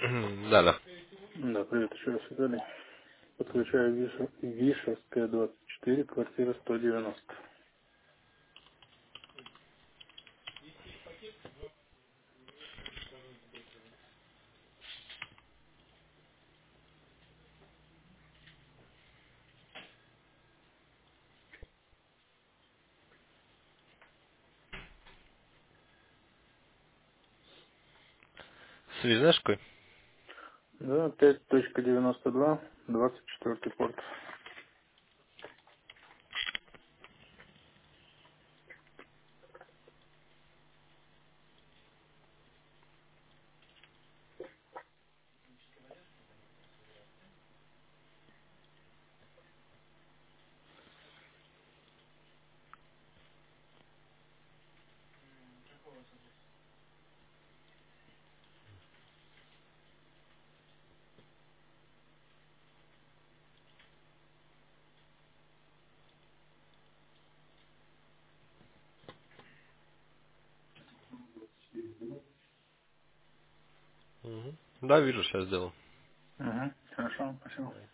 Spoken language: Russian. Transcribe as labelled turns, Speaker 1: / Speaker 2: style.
Speaker 1: Да, да.
Speaker 2: Да, привет, еще раз, Виталий. Подключаю Вишевская, 24, квартира 190.
Speaker 1: Связь знаешь какой?
Speaker 2: Да, 5.92, 24 порт.
Speaker 1: Мгм. Да, вижу, сейчас сделал.
Speaker 2: Угу, хорошо, спасибо.